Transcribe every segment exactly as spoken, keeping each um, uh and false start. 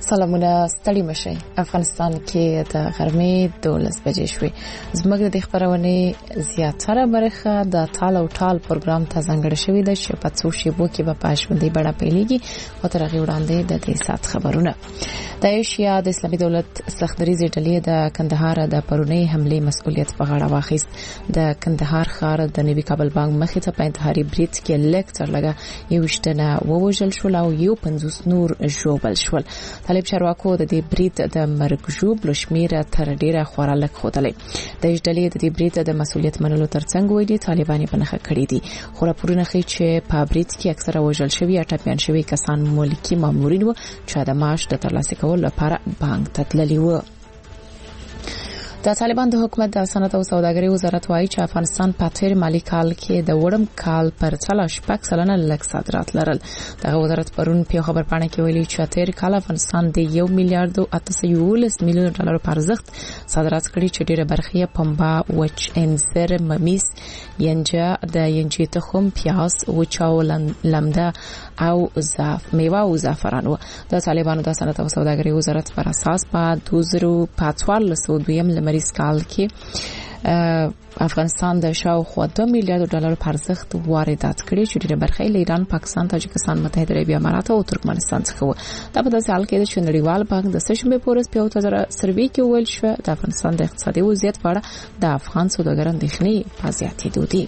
سلامونه ستړي مشي. افغانستان کې د غرمې دولس بجې شوې. زموږ د خبرونه زیاتره برخه د ټال او ټال پروګرام ته ځانګړې شوې ده چې په څو شیبو کې به پښوندې بڑا پیلېږي او تر هغه وړاندې د دې سات خبرونه. د ایشیا د اسلامي دولت سختدریزي ډلې د کندهار د پرونی حمله مسؤلیت په غاړه واخیست. د کندهار ښار د نوي کابل بانک مخې ته په انتحاري بریټ کې لیکچر لګا یو شتنه ووجل شو او یو پنځوس نور ژوبل شول. طالب چارواکو د دې بریټ د مرګ ژوبل شمیره تر ډیره خورالک خوتلې. د ډلې د دې بریټ د مسؤلیت منلو ترڅنګ وایي طالبان په نخښه کړې دي. خو راپورونه ښیي چې په بریټ کې اکثره وژل شوی اټاپیان شوی کسان ملکی مامورین وو چې د معاش د ترلاسه کولو لپاره بانک ته تللي وو. د طالبان د حکومت د صنعت او سوداګرۍ وزارت وايي چې افغانستان په تیر مالی کال کې د وړم کال پر څلور شپږ سلنه لږ صادرات لرل. د وزارت پرون په خبر پاڼه کې ویلي چې تیر کال افغانستان د یو میلیارډ او اته سوه یولس میلیون ډالر په ارزښت صادرات کړي چې ډیره برخه یې پنبه، وچ انځر، ممیز، ینجه، د ینجې تخم، پیاز، وچاو لمده او زعف میوه او زعفران و. د طالبانو د صنعت او سوداګرۍ وزارت پر اساس په دوه زره پنځه دویم مریض کال کې افغانستان د شاوخوا دوه میلیارډ ډالر په ارزښت واردات کړي چې ډېر برخه یې ایران، پاکستان، تاجکستان، متحده عربي امارات او ترکمنستان څخه و. دا په داسې حال کې چې نړیوال بانک د سشنبه پورس په یو تازه سروې کې ویل شو د افغانستان د اقتصادي وضعیت په اړه د افغان سوداګرانو اندېښنې په زیاتېدو دي.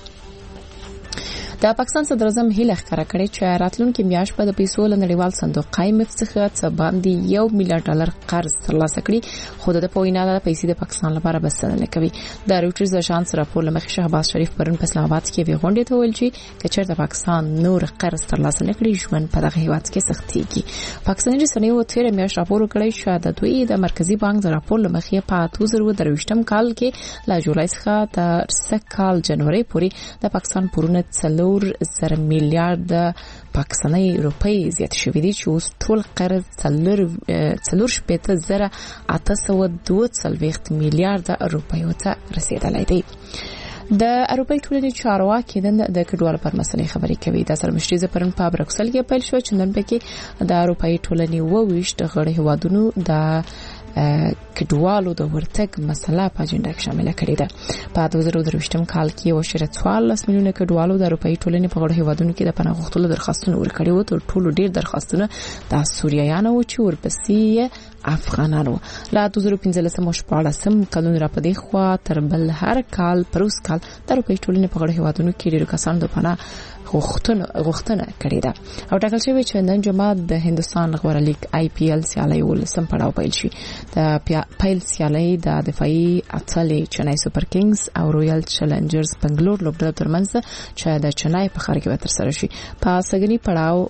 د پاکستان صدر اعظم هیله ښکاره کړې چې راتلونکي میاشت په د پیسو له نړیوال صندوق آی ایم اف څخه څه باندې یو میلیارډ ډالر قرض ترلاسه کړي، خو د پوینا د پیسې د پاکستان لپاره بسنه نه کوي. د روټرز اژانس راپور لمخې شهباز شریف پرون په اسلام آباد کې وی غونډه ته ویل چې کچر د پاکستان نور قرض ترلاسه نه کړي ژوند په دغه هیواد کې سختيږي. پاکستاني رسنیو تیر میاشت راپور کړی چې د دوی د مرکزی بانک د راپور لمخې په دوه زره درویشتم کال کې لا جولای څخه تر سږ کال جنوري پورې د پاکستان پورونه څلور زر میلیارډ پاکستاني روپۍ زیات شوې دي چې اوس ټول قرض څلور څلور شپږ زره اته سوه دوه څلوېښت میلیارډ روپۍ ته رسیدلای دي. د اروپای ټولنې چارواکي د کډوالو پر مسلې خبرې کوي. د سرمشري پرون په برکسل کې پیل شو چې نن پکې د اروپای ټولنې وویشت غړي هوادونو د کډوالو د ورتګ مسله په اجنډا کې شامل کړې ده. په دوه زره درویشتم کال کې یو شر څوارلس میلیونه کډوالو د اروپای ټولنې په غړو هیوادونو کې د پناه غوښتلو درخواستونه ورکړي وو. تر ټولو ډیر درخواستونه د سوریایانو چې ورپسې افغانانو. لا دوه زره پنځلسم او شپاړسم کلونو را پدې خوا تر بل هر کال پروس کال د اروپای ټولنې په غړو هیوادونو کې ډیر کسان د پناه غوښتنه غوښتنه کړې ده. او ټاکل شوی چې نن جمعه د هندستان غوړه لیگ آی پی ایل سیالي ولسم پړاو پیل شي. د پیل سیالي د دفاعي اتلې چنای سوپر کینګز او رویال چیلنجرز بنگلور لوبډله ترمنځ چې د چنای په ښار کې به ترسره شي. په سګنی پړاو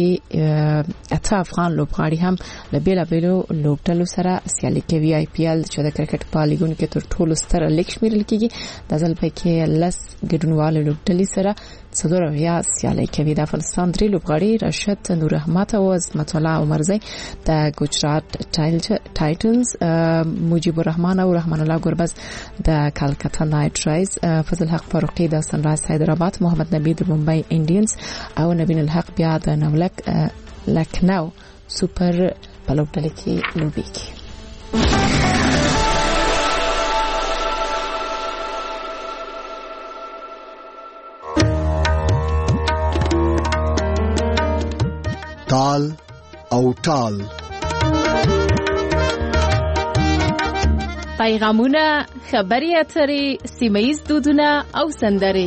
کې اته افغان لوبغاړي هم له بیلابیلو لوبډلو سره سیالي کوي. آی پی ایل چې د کرکټ په لیګونو کې تر ټولو ستر لیګ شمیرل کیږي. د ځل په کې لس ګډونوال لوبډلې سره صدور یا سیالي کوي. د افغانستان درې لوبغاړي راشد نور احمد او عظمت الله عمرزی د ګجرات ټایټنز، مجيب الرحمن او رحمان الله ګربز د کلکتا نایټ رایز، فضل حق فاروقی د سن رایز حیدرآباد، محمد نبی د ممبئی انډینز او نبین الحق بیا د نولک لکنو سوپر په لوبډله کې لوبي کوي. تال او ټال پیغامونه، خبري اترې، سیمه‌ییز دودونه او سندرې.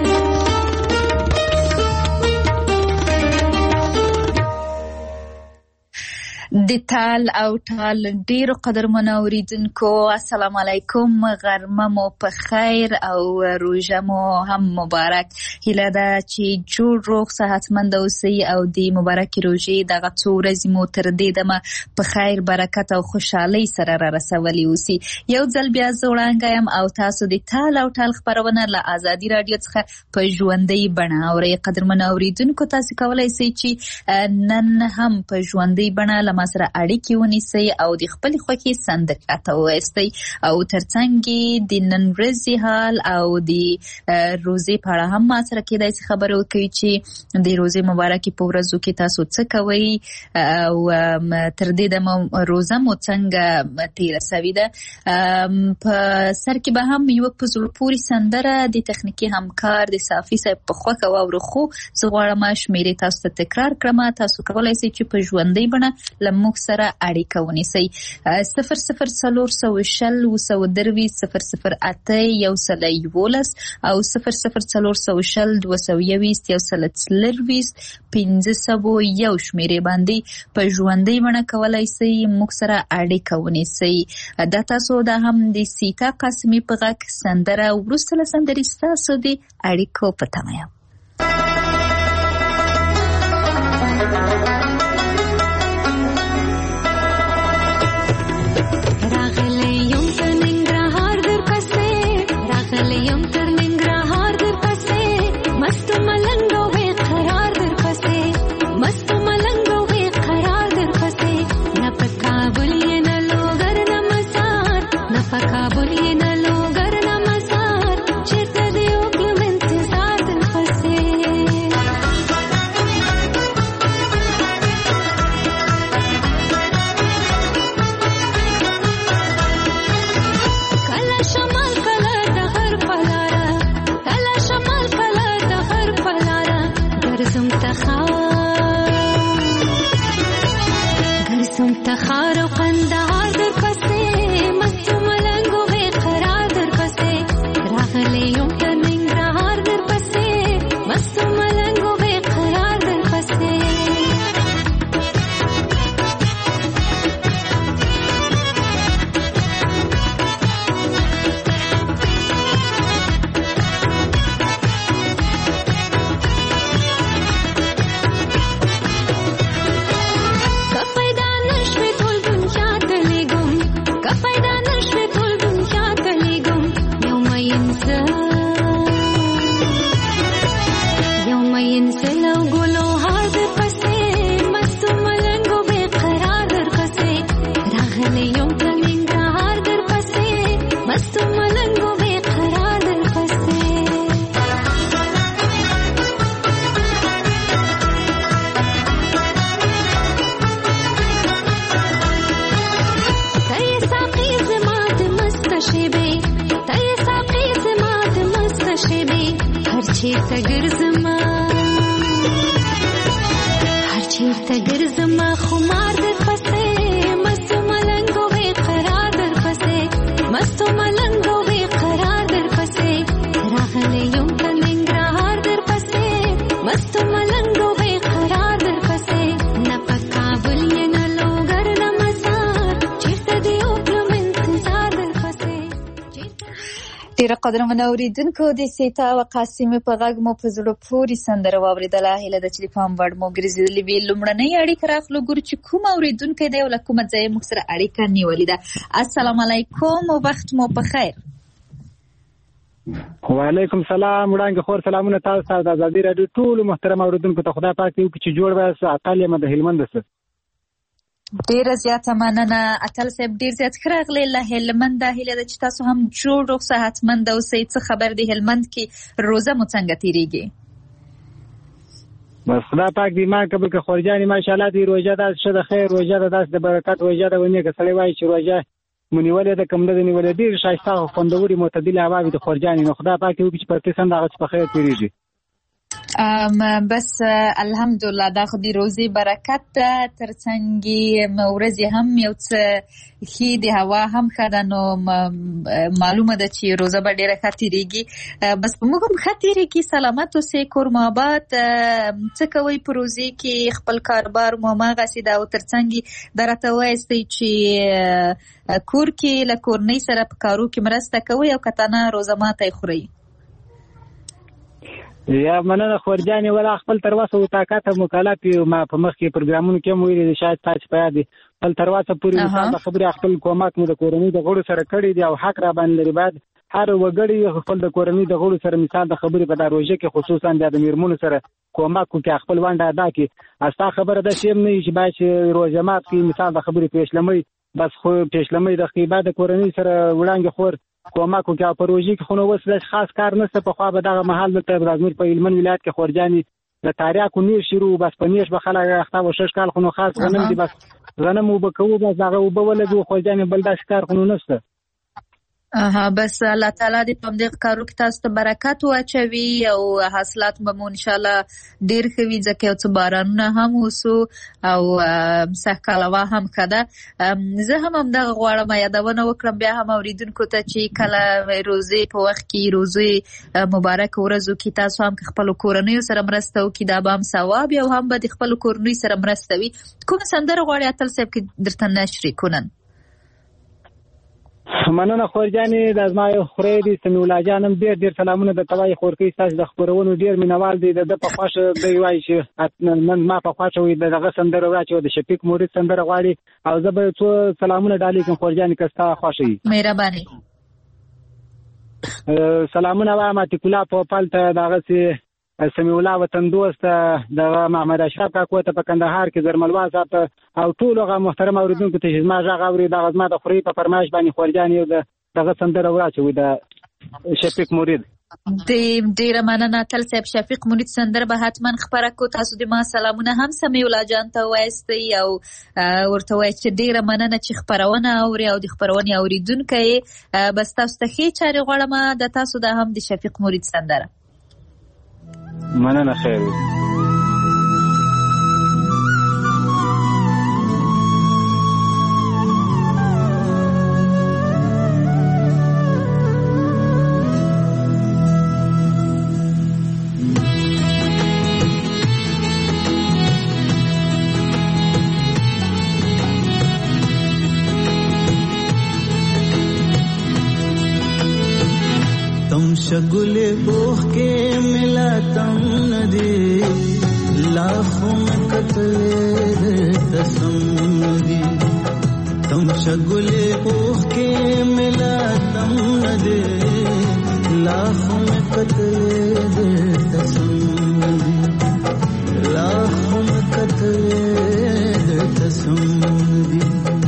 د تال او ټال ډیرو قدرمنو اوریدونکو السلام علیکم، غرمه مو په خیر او روژه مو هم مبارک. هیله ده چې جوړ روغ صحتمند اوسئ او د مبارک روژې دغه څو ورځې مو تر دې دمه په خیر، برکت او خوشحالۍ سره را رسولي اوسئ. یو ځل بیا زه وړاندې یم او تاسو د تال او ټال خپرونه له ازادي راډیو څخه په ژوندۍ بڼه اورئ. قدرمنو اوریدونکو تاسو کولای شئ چې نن هم په ژوندۍ بڼه له ما سره اړیکې ونیسئ او د خپل خوښي سندرې راته ووایاستئ او ترڅنګ د نن ورځې حال او د روزې په اړه هم ما سره کېدای شي خبرې وکړئ چې د روزې مبارکې په ورځو کې تاسو څه کوئ او تر دې دمه روزه مو څنګه تیره سوې ده. په سر کې به هم یو په زړه پورې سندره د تخنیکي همکار د صافي صاحب په خوښه واورو، خو زه غواړم شمیرې تاسو ته تکرار کړم. تاسو کولی شئ چې په ژوندۍ بڼه له موږ سره اړیکه ونیسئ. صفر صفر څلور سوه شل اووه سوه درویشت صفر صفر اته یو سل یولس او صفر صفر څلور سوه شل دوه سوه یوویشت یو سل څلرویشت پنځه سوه یو شمیرې باندې په ژوندۍ بڼه کولی شئ موږ سره اړیکه ونیسئ. دا تاسو دا هم د سیتا قاسمي په غږ سندره وروسته له سندرې ستاسو د اړیکو په تمه یم. ډیر قدرمن اوریدونکو د سیتا او قاسمي په غږ مو په زړه پورې سندره واوریدله. هیله ده چې د پام وړ مو ګرځېدلې وي. لومړنۍ اړیکه راخلو ګورو چې کوم اوریدونکی دی او له کومه ځایه موږ سره اړیکه نیولې ده. السلام علیکم او وخت مو په خیر. وعلیکم سلام. وړاندې خور سلامونه تاسو ته د ازادي راډیو ټول محترم اوریدونکو ته. خدای پاک دې وکړي چې جوړ وایاست. اتل یم د هلمند څخه. ډیره زیاته مننه اتل صاحب، ډیر زیات ښه راغلی له هلمنده. هیله ده چې تاسو هم جوړ روغ صحتمند اوسئ. څه خبر دی هلمند کې روزه مو څنګه تیریږي؟ بس خدای پاک دې ما قبول کړي خورجانې. ماشاءالله دې روژه داسې ښه ده، خیر روژه ده، داسې د برکت روژه ده. ونې که سړی وایي چې روژه مو نیولې ده کوم نه ده نیولې، ډېر ښایسته او خوندورې معتدلې هوا وي د خورجانې. نو خدای پاک دې وکړي چې په قسم د هغه څه په خیر تېرېږي. بس الحمدلله دا خو د روزي برکت ده. ترڅنګ ورځې هم یو څه ښې د هوا هم ښه ده، نو معلومه ده چې روزه به ډېره ښه تېرېږي. بس په موږ هم ښه تېرېږي. سلامت اوسئ، کور مو آباد. څه کوئ په روزې کې؟ خپل کاربار مو هماغسې ده او ترڅنګ دا راته ووایاستئ چې کور کې له کورنۍ سره په کارو کې مرسته کوئ او که نه روزه ماتی خورئ؟ یا مننه خورجانې. ولا خپل تر اوسه وطاقت او مکالات ما په مخکې پروګرامونو کې هم ویلي دي، شاید تاسو په یاد دي. خپل تر اوسه پورې مثال خبرې خپل کومک مو د کورنۍ د غړو سره کړي دي او حق را باندې لري. باید هر وګړي خپل د کورنۍ د غړو سره مثال د خبرې په دا روژه کې خصوصا د میرمنو سره کومک کوي خپل ونده ادا کړي. استا خبره ده چې نه چې باید چې روژه مات کې مثال د خبرې پېشلمۍ بس خو پېشلمۍ د خیبه د کورنۍ سره وړاندې خور کومک کوي په روژه کې خو نو وس خاص کار نشته. په خوا به دغه محل د تبرازمیر په هلمند ولایت کې خورجاني د تاریخ نیر شروع بس په نیش به خلک اخته و شش کال خو نو خاص غنم دي بس غنم وبکو بس هغه وبولګو خورجاني بل داس کار خو نو نشته. اها بس الله تعالی دې په دې کارو کې تاسو ته برکت واچوي او حاصلات به مو ان شاء الله ډیر خوي ځکه او څه بارانونه هم وسو او سهکلوا هم کده. زه هم هم دغه غواړم یادونه وکړم بیا هم اوریدونکو ته چې کله روزي په وخت کې روزي مبارک ورځو کې تاسو هم خپل کورنۍ سره مرسته وکړئ دا به هم ثواب او هم به خپل کورنۍ سره مرسته وي. کوم سندره غواړي اتل صاحب کې درته نشري کونن؟ مننه خورجاني د ازما خوري دي سمي الله جانم ډیر ډیر سلامونه د توای خورکی تاسو د خبرونو ډیر مینوال دي د په خواشه دی وای چې نن ما په خواشه وي دغه سندره راچو د شفیق مورید سندره غواړي او زه به څو سلامونه ډالې کوم خورجاني کستا خوشي مهرباني سلامونه وایم اتکولا په پالته دغه سي سمي الله وطن دوست د محمد اشرف کاکو ته په کندهار کې زرملوا صاحب او ټول هغه محترم اوریدونکو ته چې ما ژغ اوري د غزما د خوري په فرمایش باندې خورجاني د دغه سندره وراچوي د شفیق مورید. د ډیره مننه تل صاحب شفیق مورید سندره به حتما خبره کو تاسو د ما سلامونه هم سمي الله جان ته وایستي او ورته وای چې ډیره مننه چې خبرونه اوري او د خبرونه اوریدونکو بس تاسو ته هیڅ چاري غواړم د تاسو د هم د شفیق مورید سندره مننه خیر. शगुले बोह के मिला तम नदी लाखों में कतले तसम दी तुम शगुले बोह के मिला तम नदी लाखों में कतले तसम दी लाखों में कतले तसम दी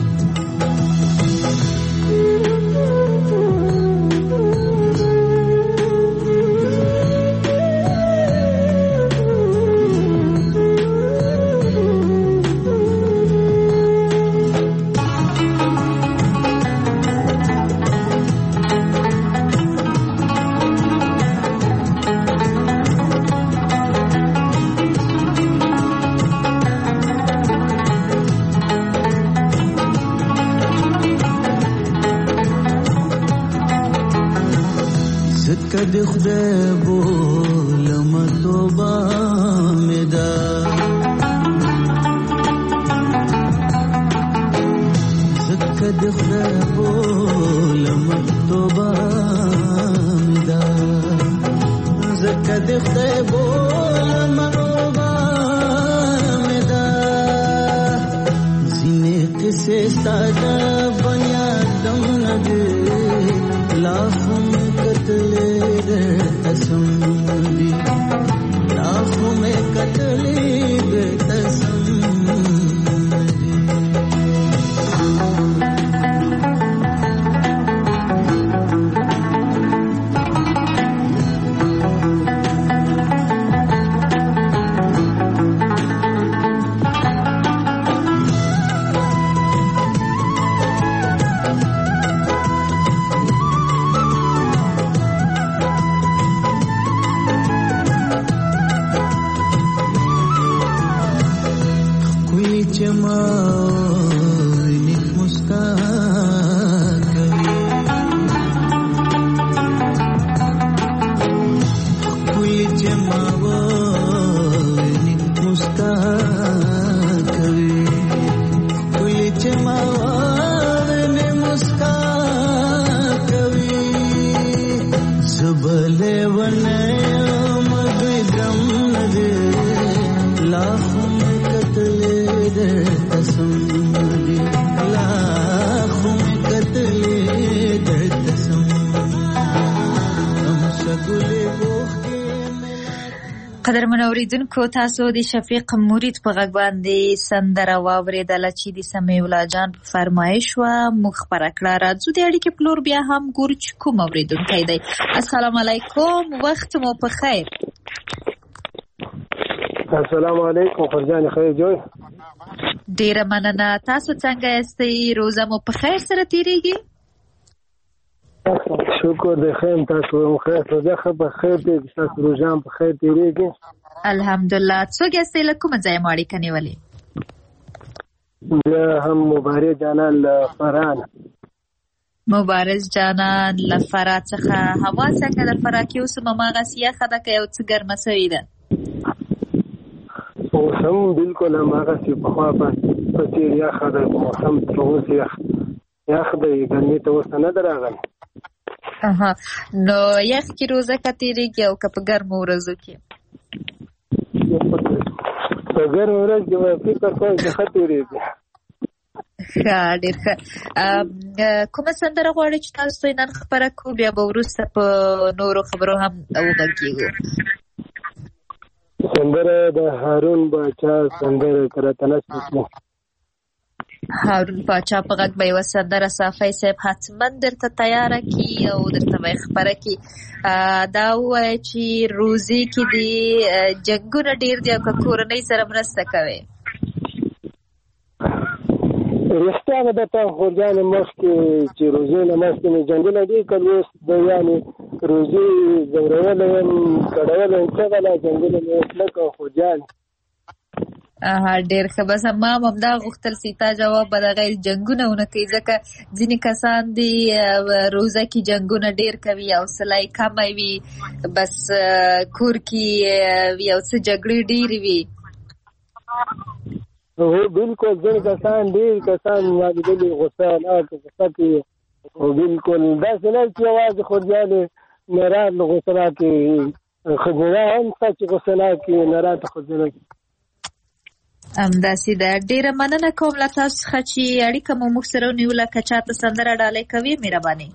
کد خدای بولم توبه مدا کد خدای بولم توبه مدا کد خدای بولم توبه مدا سینه قصه ساده بنیا دم نده लाखों में कतले दे कसम दी लाखों में कतले दे कसम قدرمن اوریدونکو تاسو د شفیق مرید په غږ باندې سندره واورېدله چې د سمیع الله جان په فرمایش وه. موږ خپره کړه. راځو د اړیکې پلور بیا هم ګورو چې کوم اوریدونکی دی. السلام علیکم، وخت مو په خیر. السلام علیکم، خورجان خیر جوړ. ډیره مننه. تاسو څنګه یاستئ؟ روزه مو په خیر سره تیریږي؟ شکر د خیر. تاسو هم خیر روزه په خیر دی، تاسو روزه هم په خیر تیریږي؟ الحمدلله. څوک یاستئ؟ له کومه ځایه مو اړیکه نیولې؟ زه هم مبارز جانان له فراه. مبارز جانان له فراه څخه. هوا څنګه د فراه کې اوس هماغسې یخه ده که یو څه ګرمه سوې ده؟ اوس هم بلکل هماغسې پخوا په څېر یخه ده. موسم تر اوس یخ یخ دی، ګرمي ته اوس نه ده راغلی. اها، نو یخ کې روزه که تېرېږي او که په ګرمو ورځو کې؟ په ګرمو ورځ کې به فکر کوم چې ښه تېرېږي. ښه، ډېر ښه. کومه سندره غواړئ چې تاسو یې نن خپره کړو؟ بیا به وروسته په نورو خبرو هم وغږېږو. سندره د هارون باچا سندره که راته نصب کړي. هارون باچا په غږ به یوه سندره صافی صاحب حتما درته تیاره کړي او درته به یې خپره کړي. دا ووایه چې روزې کې دې جنګونه ډېر دي او که کورنۍ سره مرسته کوې؟ رښتیا به درته خورجانې مخکې چې روزې نه مخکې مې جنګونه ډېر کړل. اوس د یعنې روزې ځورولی یم، کړولی یم، څغله جنګونه مې اوس نه کوم خورجانې. اها، ډېر ښه. بس ما هم همدا غوښتل چې تا جواب به دغه جنګونه ونه کوي، ځکه ځینې کسان دي روزه کې جنګونه ډېر کوي، حوصله یې کمه وي، بس کور کې یو څه جګړې ډېرې وي. هو بالکل، ځینې کسان ډېر کسان ما لیدلي غوسه نه غوسه کوي. او بالکل داسې نه چې یوازې خورجانې نران غوسه نه کوي، ښځینه هم شته چې غوسه نه کوي، نران ته ښځینه کوي. همداسې ده. ډېره مننه کوم له تاسو څخه چې اړیکه مو موږ سره ونیوله. که چاته سندره ډالۍ کوي مهرباني.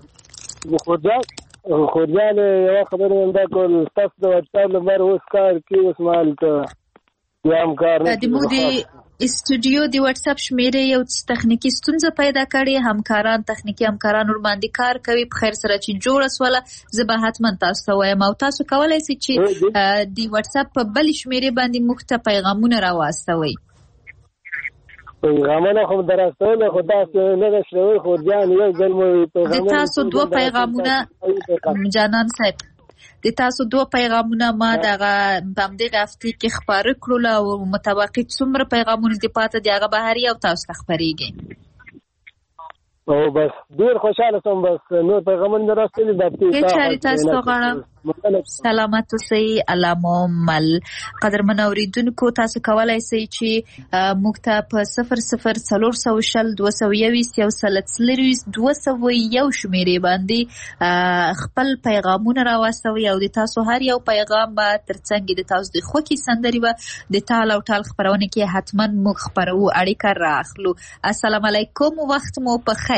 خورجانې یوه خبره مې همدا کول، ستاسو د وټساپ نمبر اوس کار کوي؟ اوس مهال ته بیا هم کار نه کوي. د موږ د استودیو د وټساپ شمېرې یو تخنیکي ستونزه پیدا کړې. همکاران تخنیکي همکاران ورباندې کار کوي. په خیر سره چې جوړه سوله زه به حتما تاسو ته وایم، او تاسو کولی شئ چې د وټساپ په بلې شمېرې باندې موږ ته پیغامونه راواستوئ. پیغامونه خو دراستولی، خو داسې نه ده شروي خورجان. یو ځل مو د تاسو دوه پیغامونه جانان صاحب، د تاسو دوه پیغامونه ما دغه په همدغه هفتې کې خپاره کړل، او متوقع څومره پیغامونه دې پاته دي هغه بهر یو تاسو ته خپرېږي. او بس ډېر خوشحاله شوم. بس نور پیغامونه نه راستلي ده. هېڅ چارې تاسو ته غواړم سلامت اوسئ. علامه مل. قدرمن اورېدونکو، تاسو کولی شئ چې موږ ته په صفر صفر څلور سوه شل دوه سوه یوویشت یو سل څلرویشت دوه سوه یو شمېرې باندې خپل پیغامونه راواستوئ، او د تاسو هر یو پیغام به تر څنګ د تاسو د خوښې سندرې به د ټال او ټال خپرونه کې حتما موږ خپروو، اړیکه رااخلو. السلام علیکم، وخت مو په خیر.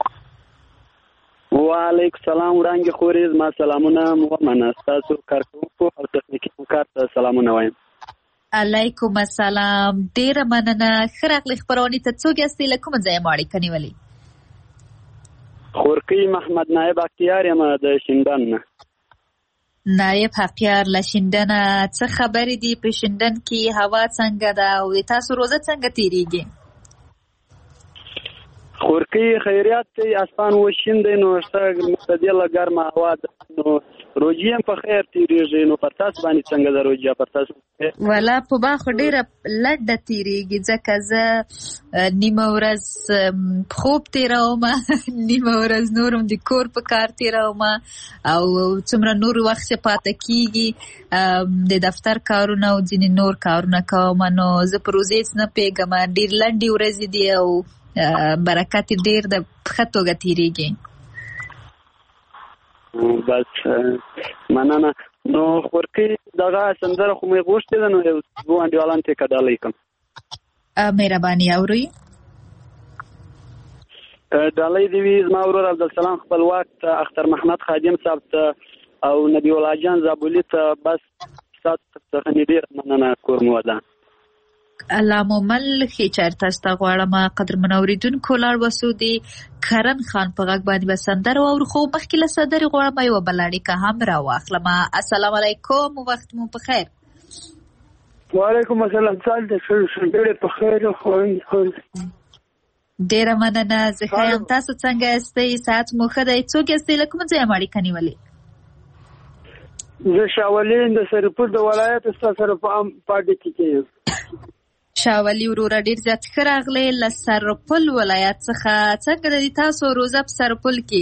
وعلیکم سلام وړاندې خورې، زما سلامونه ومنه. ستاسو کارکوونکو او تخنیکي همکار ته سلامونه وایم. علیکم السلام، ډېره مننه. ښه راغلئ خپرونې ته. څوک یاستئ؟ له کومه ځایه مو اړیکه نیولې؟ خورکۍ محمد نایب اختیار یم د شینډن نه. نایب اختیار له شینډنه، څه خبرې دي په شینډن کې؟ هوا څنګه ده او د تاسو روزه څنګه تېرېږي؟ خورکۍ خیریات دی، اسمان وشین دی، نو معتدله ګرمه هوا ده، نو روجې هم په خیر تېرېږي. نو پر تاسو باندې څنګه ده روجه؟ پر تاسو ولا په ما خو ډېره لنډه تېرېږي، ځکه زه نیمه ورځ خوب تېروم، نیمه ورځ نور هم د کور په کار تېروم، او څومره نور وخت چې پاته کېږي د دفتر کارونه او ځینې نور کارونه کوم. نو زه په روزې هېڅ نه پوهېږم. ډېر لنډې ورځې دي او برکت ډېر د ښه توګه تېرېږي. بس مننه. نو خورکۍ دغه سندره خو مې غوښتې ده، نو یو دوه انډیوالانو ته یې که ډالۍ کړم. مهرباني اورئ. ډالۍ دې وي زما ورور عبدالسلام خپلواک ته، اختر محمد خادم صاحب ته، او نبی الله جان زابلي ته. بس تاسو څخه ډېر مننه کوم ودا الله مومل خې چارته ستا غواړم قدرمن اوریدونکو لاړ وسو دی کرن خان په غږ باندې بسندر او خو مخکې له صدر غواړم یو بلاړی که هم را واخلم. السلام علیکم وخت مو په خیر. وعلیکم السلام سال د شړې په خیر خو ډیر مننه. زه ښه تاسو څنګه یاستئ؟ ساعت مو ښه دی؟ څوک یاستئ؟ له کوم ځایه مو اړیکه نیولې؟ زه شاولین د سرپل د ولایت ستا سره په پاډې کې یم. شاولي وروره ډېر زیات ښه راغلی له سرپل ولایت څخه. څنګه د تاسو روزه په سرپل کې؟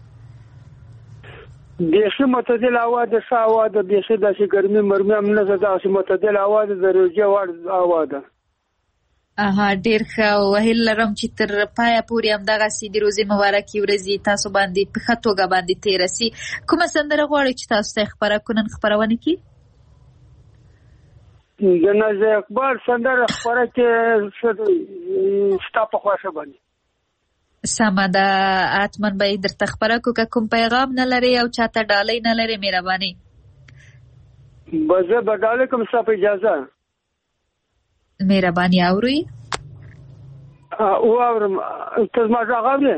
بیخي معتدل هوا ده، ښه هوا ده، بیخي داسې ګرمي مرمي هم نه ده، داسې معتدل هوا ده، د روژې وړ هوا ده. اها ډېر ښه. وهیل لرم چې تر پایه پورې همدغسې د روژې مبارکې ورځې تاسو باندې په ښه توګه باندې تېره سي. کومه سندره غواړئ چې تاسو ته یې خپره کړو نن خپرونه کې؟ د نازي اقبال سندره خپره کې ستا په خوښه باندې. سمه ده، حتما به یې درته خپره کړو. که کوم پیغام نه لرې او چاته ډالۍ نه لرې مهرباني به زه به ډالۍ کوم ستا په اجازه. مهرباني اورئ؟ واورم. ته زما غږ اورې؟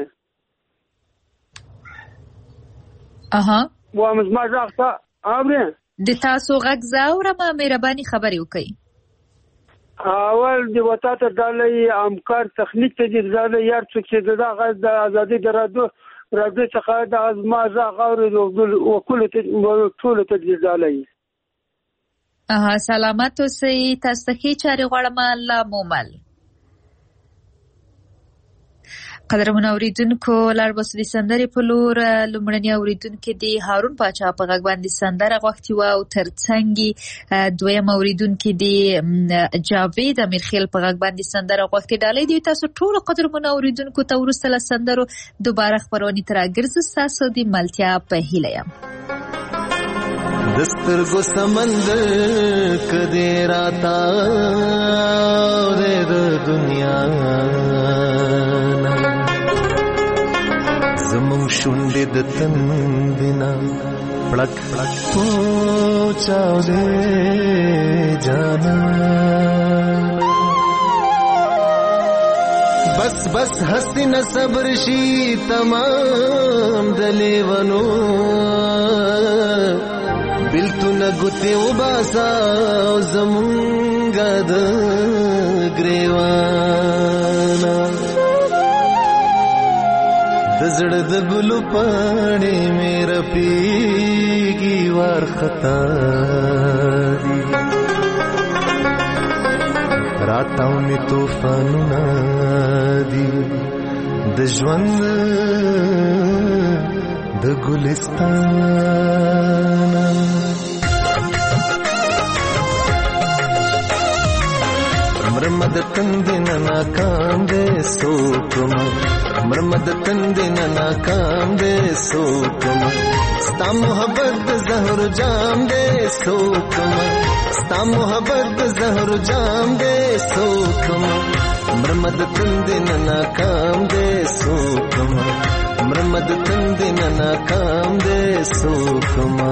اها وایم زما غږ ته اورې؟ د تاسو غږ زه اورم. مهرباني خبرې وکړئ. اول د وطا ته ډالۍ همکار تخنیک ته دې ډالۍ یار څوک چې دا غږ د ازادي د رادیو رادیو څخه د زما غږ اوري وکولو ته ټولو ته دې ډالۍ. اها سلامت اوسئ. تاسو ته ښې چارې غواړم. الله مومل. قدرمن اوریدونکو لاړ بسو د سندرې په لور. لومړني اوریدونکي د هارون پاچا په غږ باندې سندره غوښتې وه او ترڅنګ دویم اوریدونکي د جاوید امیرخیل په غږ باندې سندره غوښتې. ډالۍ دی تاسو ټولو قدرمن اوریدونکو ته وروسته له سندرو دوباره خپرونې ته راګرځو. ستاسو د ملتیا په هیله یم. دسترګو سمندر کدی راتا د دنیا زمون شونډې د تندنا پړک پړک پوچاو دې جانا بس بس حسین صبر شي تمام دلیونو بلتو نگوتی و باسا زمونگا د گریوانا دزړ د ګلو پاڼې میرا پیږي وار خطا دي راتاو می طوفانونه دي د ژوند د ګلستان مرمد تندن ناکام دے سوکما مرمد تندن ناکام دے سوکما ستا محبت زہر جام دے سوکما ستا محبت زہر جام دے سوکما مرمد تندن ناکام دے سوکما مرمد تندن ناکام دے سوکما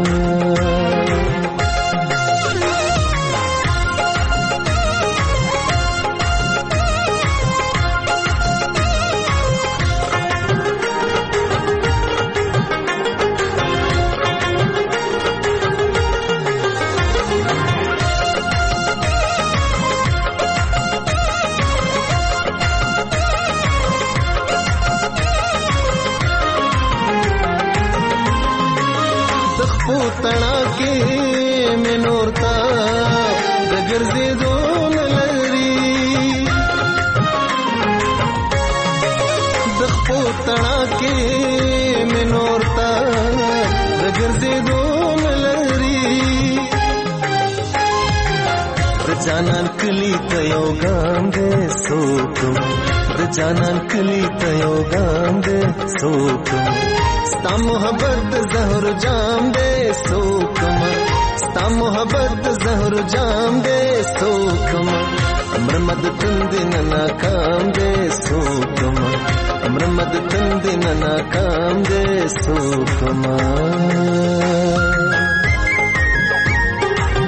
تڑا کے میں نورتا دگر سے دون لری دخپو تڑا کے میں نورتا دگر سے دون لری رجانان کلی تیو گاندے سوکم رجانان کلی تیو گاندے سوکم ستا محبت زہر جام دے سوکما ستا محبت زہر جام دے سوکما مرمد تندن ناکام دے سوکما مرمد تندن ناکام دے سوکما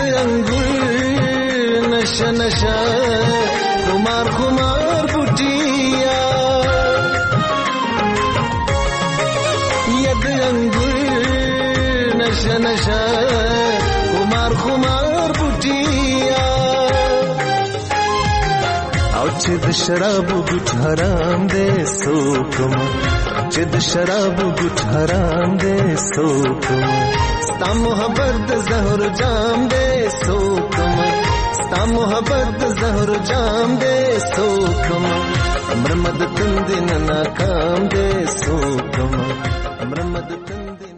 अंगूर नशा नशा खुमार खुमार बुटिया यद अंगूर नशा नशा खुमार खुमार बुटिया चिद शराब गुट हराम दे सोकम चिद शराब गुट हराम दे सोकम स्ता मोहब्बत जहर जाम दे सोकम स्ता मोहब्बत जहर जाम दे सोकम अमरमद तंदिन नाकाम दे सोकम अमरमद तंदिन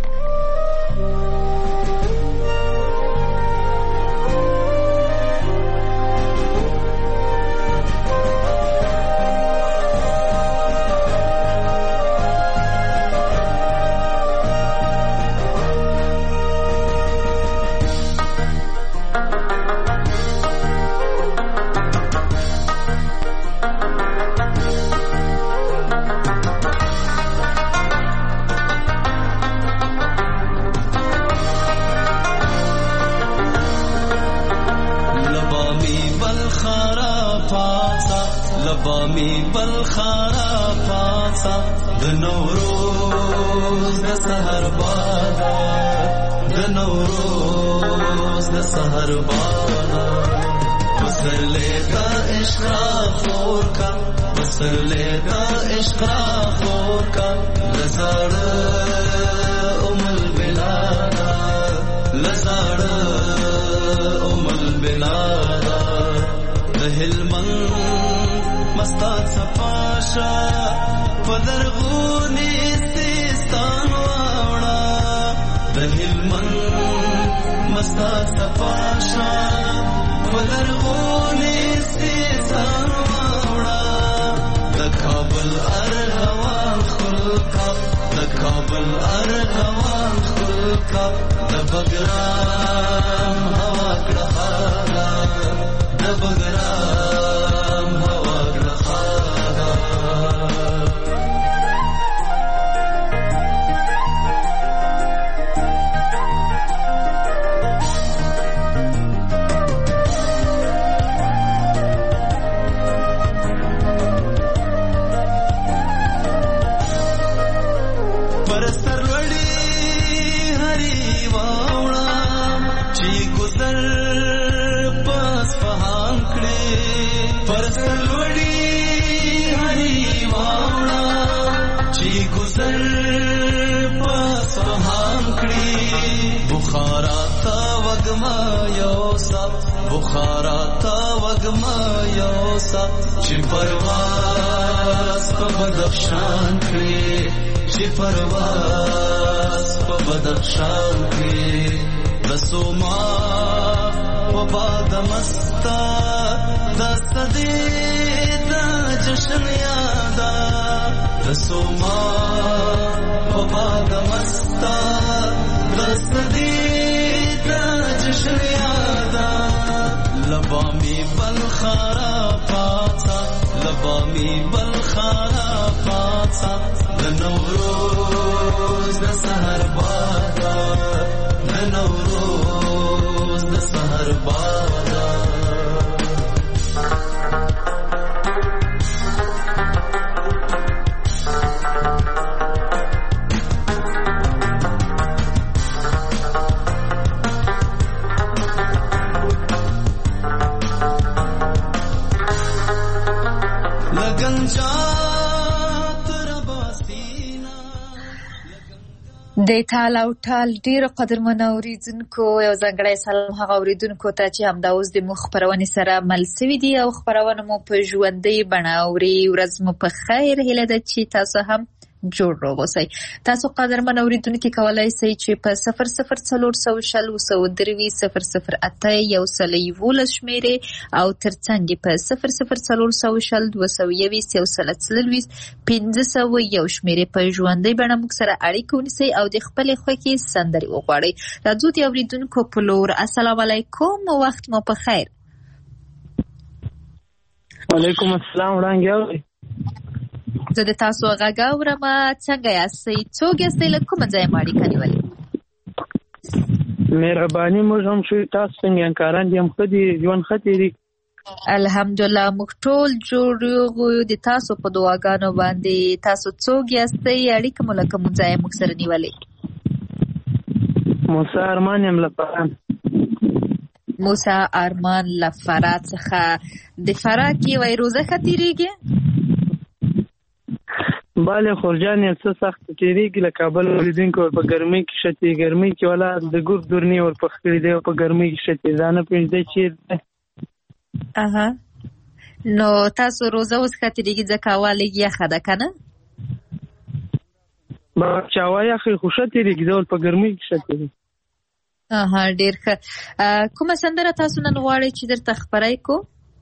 د تال او ټال ډیرو قدرمنو اوریدونکو یو ځانګړی سلام هغه اوریدونکو ته چې همدا اوس د مو خبرونه سره مل سوي دي او خبرونه مو په ژوندۍ بڼه اوري. ورځ مو په خیر، هیله ده چې تاسو هم جوړ اوسئ. تاسو قدرمن اوریدونکو کولای شئ چې په صفر صفر څلور سوه شل اووه سوه درې صفر صفر اته یو سل یوولس شمیرې او ترڅنګ په صفر صفر څلور سوه شل دوه سوه یوویشت یو سل څلوېښت پنځه سوه یو شمیرې په ژوندۍ بڼه موږ سره اړیکه ونیسئ او د خپلې خوښې سندرې وغواړئ. راځو د اوریدونکو په لور. السلام علیکم، وخت مو په خیر. وعلیکم السلام. وړاندې زه د تاسو غږ اورم. څنګه یاستئ؟ څوک یاستئ؟ له کومه ځایه مو اړیکه نیولې؟ مهرباني موږ هم شو تاسو څنګه انکاران دي هم خدي ژوند خطري الحمدلله موږ ټول جوړ یو د تاسو په دعاګانو باندې. تاسو څوک یاستئ؟ اړیکه مو لکه مونږ یې موږ سره نیولې. موسی ارمان یم لپاره. موسی ارمان لفرا څخه د فرا کې وای روزه خطرېږي؟ باله خورجان یې څه سخت تیریږي له کابل ولیدونکو په ګرمۍ کې شتي ګرمۍ کې ولا د ګور دورنی ور په خړې دی په ګرمۍ کې شتي ځانه پېژدې چې اها نو تاسو روزه اوس خطرېږي ځکه والی یې خده کنه با چاوایا خې خوشته تیریږي ځول په ګرمۍ کې شتي. اها ډیر ښه. کومه سندره تاسو نن غواړئ چې درته خبرای کو؟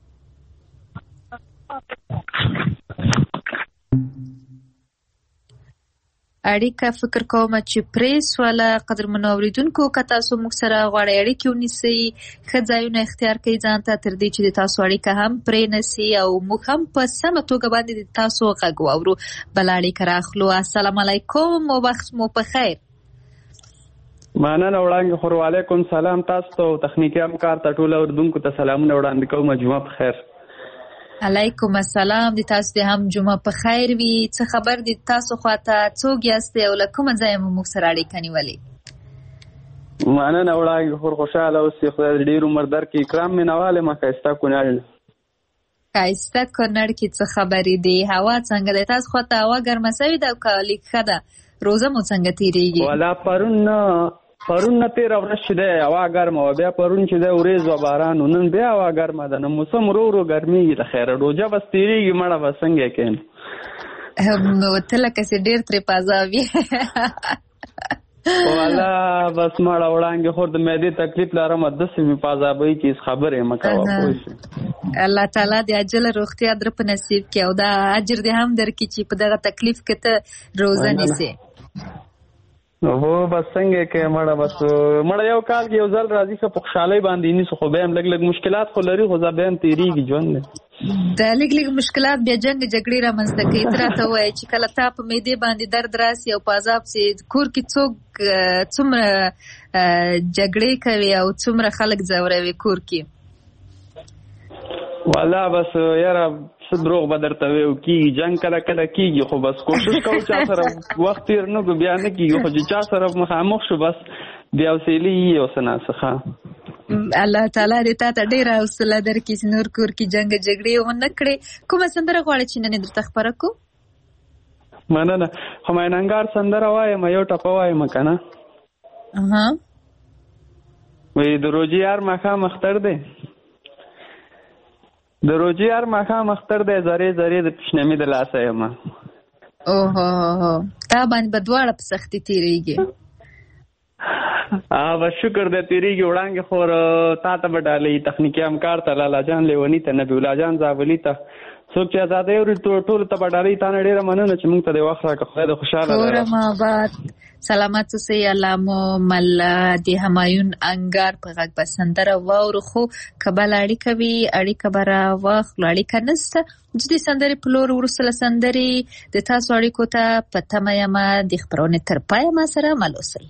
اړیکه فکر کوم چې پریس ولا قدر منوریدونکو که تاسو موږ سره غواړئ اړیکې ونیسئ ښه ځایونه اختیار کړئ ځان ته تر دې چې د تاسو اړیکه هم پرې نسي او موږ هم په سمه توګه باندې د تاسو غږ واورو. بل اړیکه راخلو. السلام علیکم او وخت مو په خیر. مننه وړاندې خور وعلیکم سلام تاسو ته تخنیکی همکار ته ټول اوردونکو ته سلامونه وړاندې کوم. جمعه په خیر. علیکم السلام. د تاسو د هم جمعه په خیر وي. څه خبر دي تاسو خواته څوک یاستئ او له کومه ځایه مو موږ سره اړیکه نیولې؟ مننه وړاندې خور خوشحاله اوسئ. خدای دې ډېر عمر درکړي. اکرام مې نواله ما ښایسته کونړ. ښایسته کونړ کې څه خبرې دي؟ هوا څنګه ده؟ تاسو خواته هوا ګرمه سوې ده که لږ ښه ده؟ روزه مو څنګه تېرېږي؟ والا پرون نه پرون نه تېره ورځ چې دی هوا ګرمه وه بیا پرون چې دی ورېځ و باران و نن بیا هوا ګرمه ده. نو موسم ورو ورو ګرمېږي د خیره روژه بس تېرېږي مړه به څنګه کېم نو ته لکه چې ډېر ترې پازاب یې والا بس مړه وړانګې خور د معدې تکلیف لرم داسې مې پازابوي چې هېڅ خبرې مه کوه پوه شې. الله تعالی دې عاجله روغتیا در په نصیب کړي او دا اجر دې هم درکړي چې په دغه تکلیف کې ته روزه نیسې. هو بس څنګه کې مړه بس مړه یو کال کې یو ځل راځي که په خوشحالۍ باندې نیسو خو بیا هم لږ لږ مشکلات خو لري خو بیا هم تېرېږي ژوند دی. دا لږ لږ مشکلات بیا جنګ جګړې رامنځته کوي. ته راته ووایه چې کله تا په معدې باندې درد راسي او په عذاب سي کور کې څوک څومره جګړې کوي او څومره خلک ځوروي کور کې؟ والا بس یاره څه دروغ به درته ویو کېږي جنګ کله کله کېږي خو بس کوشش کوو چا سره وخت تېر نه کړو بیا نه کېږي خو چې چا سره مخامخ شو بس بیا حوصلې یي او څه ناڅه. الله تعالی دې تا ته ډېره حوصله درکړي چې نور کور کې جنګ جګړې ونه کړې. کومه سندره غواړې چې نن یې درته خپره کړو؟ مننه. هماینانګار سندره وایم یو ټپه وایم که نه؟ وایي د روجې یار ماښام اختر دی د روجې هر ماښام اختر دی زرې زرې د پیشنمي د لاسه یم. اوهو تا باندې به دواړه په سختي تېرېږي. بس شکر دی تېرېږي وړانګې خور تا ته به ډالۍ تخنیکي همکار ته لالا جان لیوني ته نبي الله جان زابلي ته څوک چې ازادۍ اوري ټولو ته به ډالۍ تا نه ډېره مننه چې موږ ته دې وخت راکړه. خدای دې خوشحاله کورم آباد سلامت اوسئ. الله مو مل د همایون انګار په غږ به سندره واورو خو که بله اړیکه وي اړیکه به راواخلو. اړیکه نشته چې د سندرې په لور وروسته له سندرې د تاسو اړیکو ته په تمه یمه د خپرونې تر پایه ما سره مل اوسئ.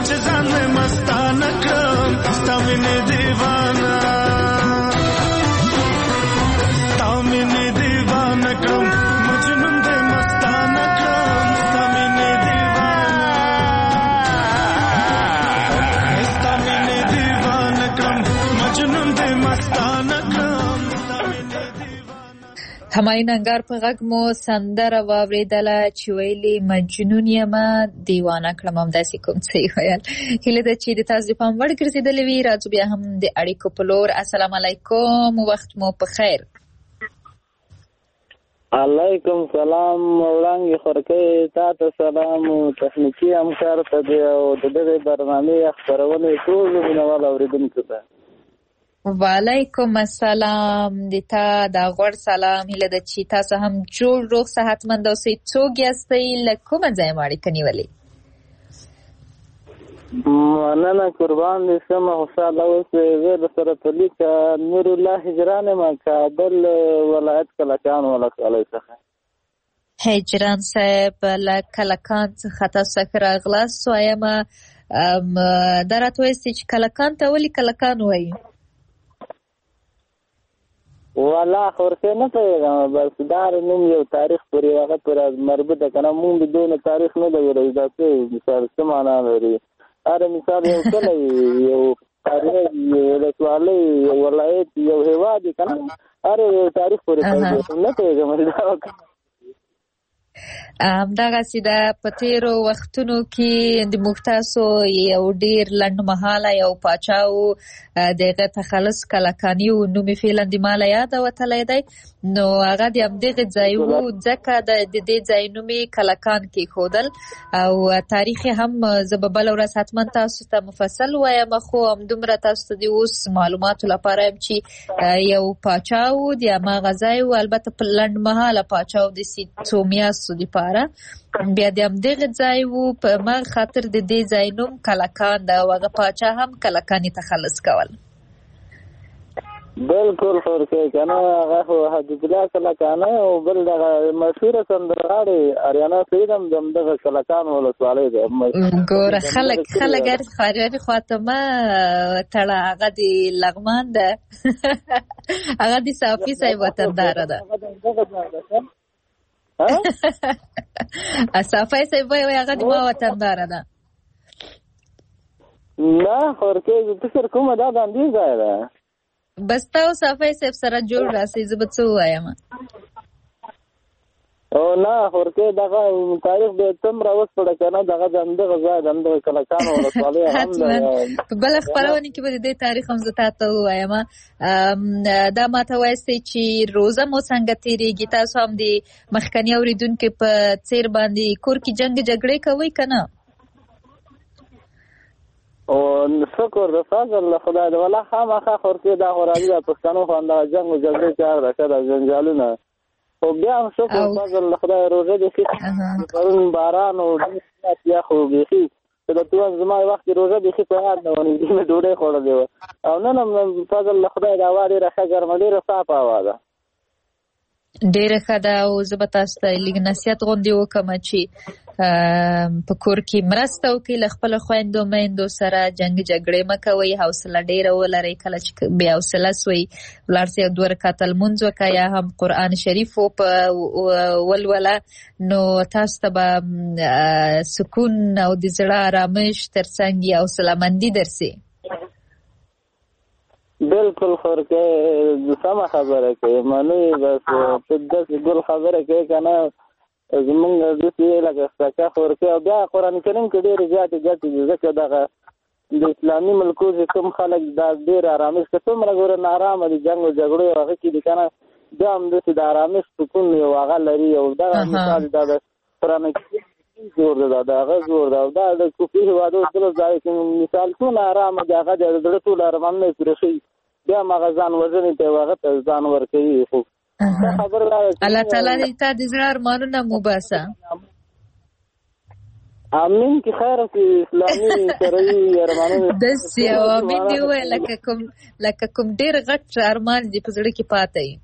چې ځان مې مستانه کړم ستا مینې دیوانه ستا مینې دیوانه کړم مجنون دې مستانه کړم ستا مینې دیوانه ستا مینې دیوانه کړم مجنون دې مستانه کړم ستا مینې همایون انګار په غږ مو سندره واورېدله چې ویلي مجنون یمه دیوانه کړم. همداسې کوم څه یې ویل. هیله ده چې د تاسو د پام وړ ګرځېدلې وي. راځو بیا هم د اړیکو په لور. السلام علیکم، وخت مو په خیر. علیکم سلام. وړانګې خورکۍ تا ته سلام، تخنیکي همکار ته دی او د دغې برنامې خپرونې ټولو مینوال اورېدونکو ته وعلیکم السلام. د تا دا غوړ سلام. هیله ده چې تاسو هم جوړ روغ صحتمند اوسئ. څوک یاستئ؟ له کومه ځایه مو اړیکه نیولې؟ مننه قربان دې شم. خوشحاله اوسئ. زه درسره په لیکه نور الله هجران یم، کابل ولایت کلکان ولسوالۍ څخه. هجران صاحب له کلکان څخه تاسو څخه راغلاست. وایم دا راته وایاستئ چې کلکان ته ولې کلکان وایي؟ والا خورکۍ نه پوهېږم، بس دا نوم یو تاریخ پورې هغه پورې مربوط ده که نه. مونږ د دونه تاریخ نه دی ویلی. دا څه مثال څه معنا لري؟ هر مثال یو کلی، یو قریه، یو ولسوالۍ، یو ولایت، یو هېواد که نه، هر یو تاریخ پورې نه پوهېږم. همدغسې ده. په تېرو وختونو کې د موږ تاسو یو ډېر لنډمهاله یو پاچا و، د هغه تخلص کلکاني و، نوم یې فعلا د ما له یاده وتلی دی. نو هغه د همدغې ځای و، ځکه د دې ځای نوم یې کلکان کېښودل او تاریخ یې هم زه به بله ورځ حتما تاسو ته مفصل وایم، خو همدومره تاسو ته د اوس معلوماتو لپاره یم چې یو پاچا و د هماغه ځای و، البته په لنډمهاله پاچا و، داسې څو میاشتو دپاره. بیا د همدغې ځای و، په هماغه خاطر د دې ځای نوم کلکان ده او هغه پاچا هم کلکانې تخلص کول. بلکل خورکۍ که نه، هغه خو حبیب الله کلکانه او بل دغه مشهوره سندرغاړې اریانا سعید هم د همدغه کلکان ولسوالۍ ده. ګوره خلک خلک هر خارجي خواته مه تړه، هغه د لغمان ده. هغه د صافي صاحب وطنداره ده. صافی صاحب وایي هغه د ما وطنداره ده. نه خورکۍ فکر کومه دا د همدې ځای ده. بس تا او صافی صاحب سره جوړ راسئ، زه به څه ووایم. او نه خورکۍ دغه تاریخ به څومره وسپړه که نه، دغه د همدغه ځای د همدغه کلکان ولسوالۍ هم ده. په بله خپرونې کې به د دې تاریخ هم زه تا ته ووایم. دا ما ته وایاستئ چې روزه مو څنګه تېرېږي؟ تاسو هم د مخکني اورېدونکي په څېر باندې کور کې جنګ جګړې کوئ که نه؟ او شکر د فضل له خدای د والله خامخا خورکۍ دا خو راځي د پښتنو خو همدغه جنګ و جګړې کار ده ښه ده، جنجالونه. خو بیا هم شکر فضل له خدای روژه بیخي پرون باران او ډېر یخ و بیخي چې د تو زما یو وخت روژه بیخي په یاد نه وه، نږدې مې ډوډۍ خوړلې وه. او نن هم فضل له خدای د هوا ډېره ښه ګرمه، ډېره صافه هوا ده. ډېره ښه ده. او زه به تاسو ته لږ نصیحت غوندې وکړم چې په کور کې مرسته وکړئ، له خپلو خویندو میندو سره جنګ جګړې مه کوئ، حوصله ډېره ولرئ. کله چې بې حوصله سوئ ولاړ سئ او دوه رکعته لمونځ وکړه یا هم قرآن شریف ولوله، نو تاسو ته به سکون او د زړه ارامش ترڅنګ یې حوصله مندي درسي. بلکل خورکۍ سمه خبره کوي، منو بس ته داسې ګل خبره کوي که نه. زمونږ داسې لکه سکه خورکۍ او بیا قرآن کریم کې ډېرې زیاتې ګټې دي، ځکه دغه د اسلامي ملکو چې کوم خلک دا ډېر ارامش که څومره ګوره نارامه دي جنګ و جګړې او هغه کې دي که نه، بیا هم داسې د ارامش سکون یو هغه لري. او دغه مثال دا د قرآن کریم زور ده، د هغه زور ده. او دا د کوفي هېوادو درست ځای کې مثال څونه ارامه دي، هغه د زړه ټول ارمانونه یې پوره شوي، بیا هم هغه ځان وژنې ته هغه ته ځان ورکوي. خو الله تعالی دې تا د زړه ارمانونه مباسه. امین کی خیر چې اسلامي شرعي ارمانونه داسې او امین دې ووایه لکه کوم لکه کوم ډېر غټ ارمان دې په زړه کې پاته وي.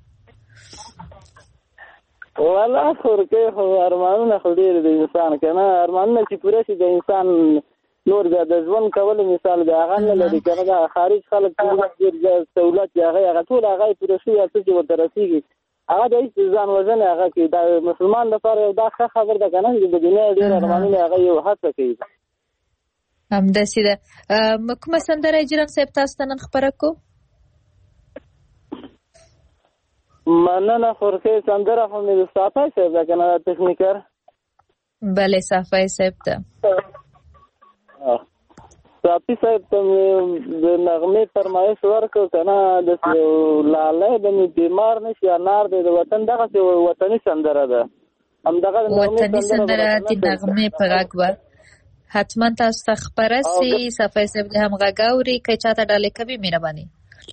والله خورکۍ خو ارمانونه خو ډېر د انسان که نه، ارمانونه چې پوره شي د انسان نور بیا د ژوند کول مثال بیا هغه نه لري کنه دا خارج خلک ډېر سہولت هغه هغه ټول هغه پوره شي چې ورته رسیږي هغه د ځان وزن هغه کې دا مسلمان لپاره دا ښه خبر ده کنه چې د دنیا ډېر ارمانونه هغه یو هڅه کوي همداسې ده. کومه سندره اجرام صاحب تاسو ته نن خبره کو؟ مننه خورکې سندره خو مې د صافی صاحب ده کنه تکنیکر. بله صافی صاحب ته صافی صاحب ته د نغمې فرمایش ورکړ کنه د لاله د بیمار نشي انار د وطن دغه وطني سندره ده همدغه وطني سندره د نغمې په غږ و حتما تاسو ته خبره سي صافی صاحب هم غاوري کې چاته ډالې کوي مهرباني.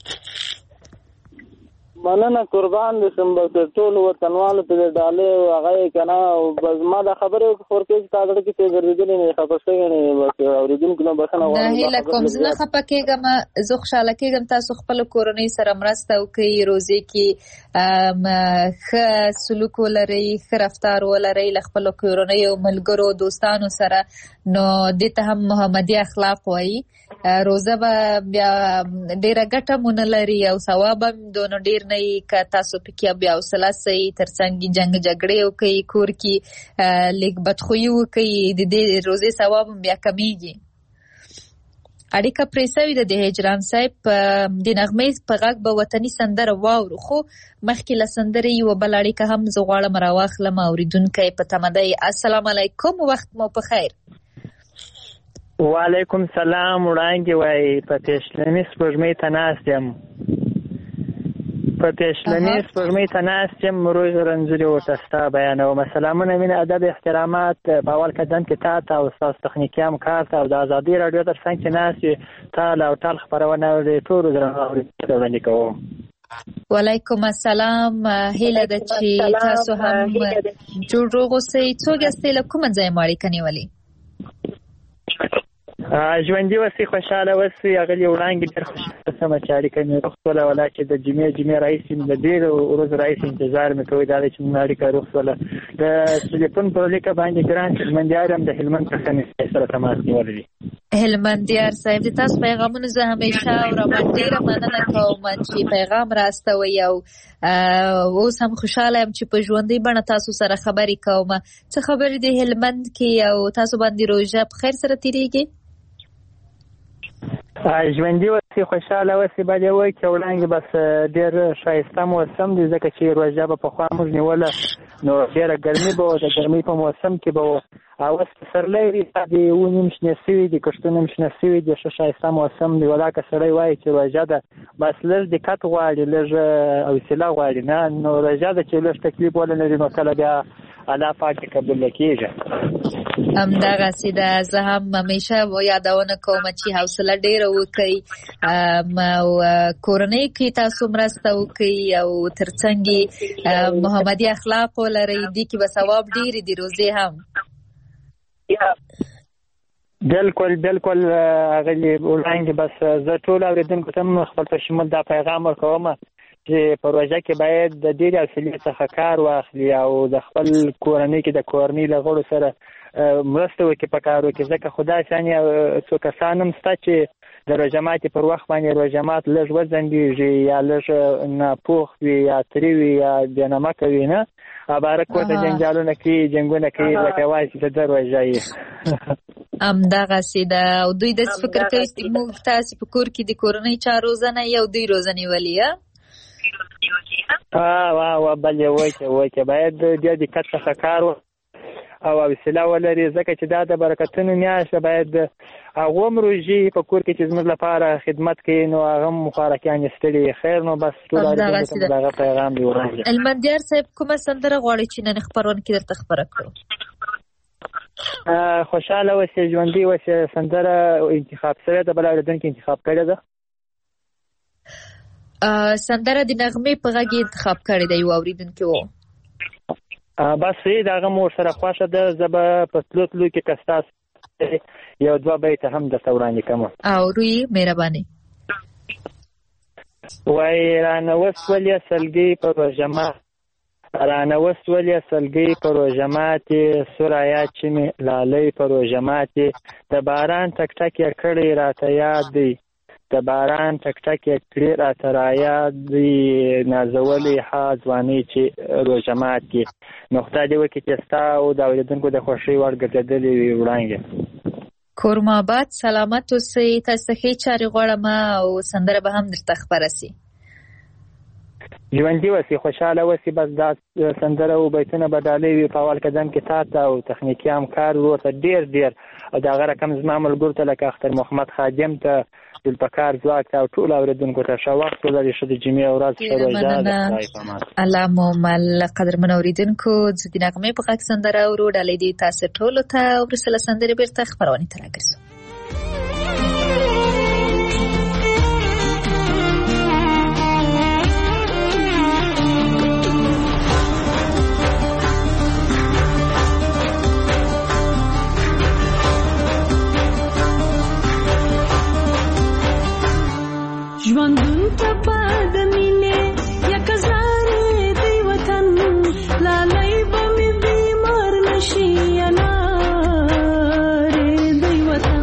مننه قربان دې سم بس ټول وطنوالو په ډالې هغه کنه بس ما دا خبره خورکې چې تاسو کې څه ګرځېدلې نه خبرې نه بس اوریدونکو نو بسنه وایي. نه هله کوم زنه خپکهګم زه خوشاله کېږم تاسو خپل کورنۍ سره مرسته وکړئ روزي کې ښه سلوک ولرئ ښه رفتار ولرئ له خپل کورنۍ او ملګرو دوستانو سره نو دې ته هم محمدي اخلاق وایي. روزه به بیا ډیره ګټه مونږ لري او ثواب هم دونو ډیر نه ک تاسو پکې بیا وسله سي ترڅنګ جنگ جګړې او کوي کور کې لیک بدخويي وکي د دې روزه ثواب بیا کمیږي. اړیکه پریسوي د هجران صاحب د نغمې په غږ به وطني سندره واورو خو مخکې له سندرې یو بل اړیکه هم زغواړه مراواخلم اوریدونکو په تمدای. السلام علیکم وخت مو په خیر. وعلیکم سلام وړاندې وای په تشلنی سپوږمۍ ته ناست یم په تشلنی سپوږمۍ ته ناست یم روز رنځوري ورته ستا بیانوم. سلامونه مینه ادب احترامات په اول قدم کې تا ته او ستاسو تخنیکي همکار ته او د ازادي راډیو تر څنګ چې ناست یې تال او ټال خپرونه ټولو درناوی وړاندې کوم. وعلیکم السلام. هیله ده چې تاسو هم جوړ روغ اوسئ. څوک یاستئ له کومه ځایه مو اړیکه نیولې؟ ژوندي اوسئ خوشحاله اوسئ. هغلې وړاندې ډېر خوشحاله شوم چې اړیکه مې روغ شوله ولا چې د جمعې جمعې راهیسې د ډېرو ورځو راهیسې انتظار مې کوی دا دی چې زما اړیکه روغ شوله. د ټلیفون په لیکه باندې ګران هلمندیار یم د هلمند څخه مې سره تماس نیولی دی. هلمندیار صاحب د تاسو پیغامونه زه همیشه اورم ډېره مننه کوم چې پیغام راستوئ او اوس هم خوشحاله یم چې په ژوندۍ بڼه تاسو سره خبرې کوم. څه خبرې د هلمند کې او تاسو باندې روژه په خیر سره تیریږي؟ ژوندي اوسئ خوشحاله اوسئ. باید یې وایي چې وړاندې بس ډېر ښایسته موسم دی ځکه چې روژه به پخوا موږ نیوله نو ډېره ګرمي به وه. د ګرمۍ په موسم کې به وه او اوس پسرلی دی د ونې هم شنې شوي دي کښتونه هم شنه شوي دي ښه ښایسته موسم دی. ولا که سړی وایي چې روژه ده بس لږ دقت غواړي لږ حوصله غواړي نه نو روژه ده چې لږ تکلیف ولري نو کله بیا الله پاک قبول کېږي. همدغسې ده. زه هم همیشه یادونه کوم چې حوصله ډېره وکړئ او کورنۍ کې تاسو مرسته وکړئ او ترڅنګ محمدي اخلاق ولرئ دې کې به ثواب ډېر دي روزې هم. بالکل بالکل هغلې وړاندې بس زه ټول اورېدونکو ته هم خپل په شمول دا پیغام ورکوم چې په روژه کې باید د ډېرې حوصلې څخه کار واخلي او د خپل کورنۍ کې د کورنۍ له غړو سره مرسته وکړي په کار وکړي ځکه خو داسې یعنې څو کسان هم شته چې د روژه ماتي پر وخت باندې روژه مات لږ وځنډېږي یا لږ ناپوخ وي یا ترې وي یا بېنمکه وي نه اباره کور ته جنجالونه کوي جنګونه کوي لکه وایي چې د روژه یې همدغسې ده او دوی داسې فکر کوي چې موږ تاسې په کور کې د کورنۍ چا روزه نه یو دوی روزه نیولې واه واه بل یې وایي وایي باید ډېر دقت څخه کار او حوصله ولري ځکه چې دا د برکتونو میاشت باید هغه هم روژې په کور کې چې زموږ لپاره خدمت کوي نو هغه هم خوراکیان ستړي خیر نو بس ټول اړیکې دغه پیغام دی وړاندې. هلمندیار صاحب کومه سندره غواړئ چې نن خپرونه کې درته خپره کړو؟ خوشحاله اوسئ ژوندي اوسئ سندره انتخاب شوې ده بله اورېدونکي انتخاب کړې ده سندره د نغمې په غږ انتخاب کړې ده یو اورېدونکي و بس د هغه مو ورسره خوښه ده زه به په تلو تلو کې که ستاسو یو دوه بیته هم درته وړاندې کوم اورو مهرباني. وایي رانه وسولې سلګۍ په روژه مات رانه وسولې سلګۍ په روژه ماتې سور آیات چې مې لالۍ په روژه ماتې د باران ټک ټک یې کړی راته یاد دی د باران ټک ټک یې کړی راته رایاد دی نازولې ها ځوانۍ چې روژه مات کې نو خدای دې وکړي چې ستا او د اورېدونکو د خوښۍ وړ ګرځېدلې وي وړانګې کورما آباد سلامت اوسئ تاسو ته ښې چارې غواړم او سندره به هم درته خپره سي ژوندي اوسئ خوشحاله اوسئ بس دا سندره او بیتونه به ډالۍ وي په اول قدم کې تا ته او تخنیکي همکار ورور ته ډېر ډېر او د هغه رقم زما ملګرو ته لکه اختر محمد خادم ته ذوالفقار ځواک ته او ټولو اورېدونکو ته ښه وخت ولرئ ښه د جمعې ورځ ښه روژه د خدای په امان الله مو مل قدرمن اورېدونکو زه د نغمې په غږ سندره اورو ډالۍ دې تاسو ټولو ته وروسته له سندرې بېرته خپرونې ته راګرځو ژوندون ته باد مینې یک زارې دی وطن لالۍ به مې بیمار نشي انارې دی وطن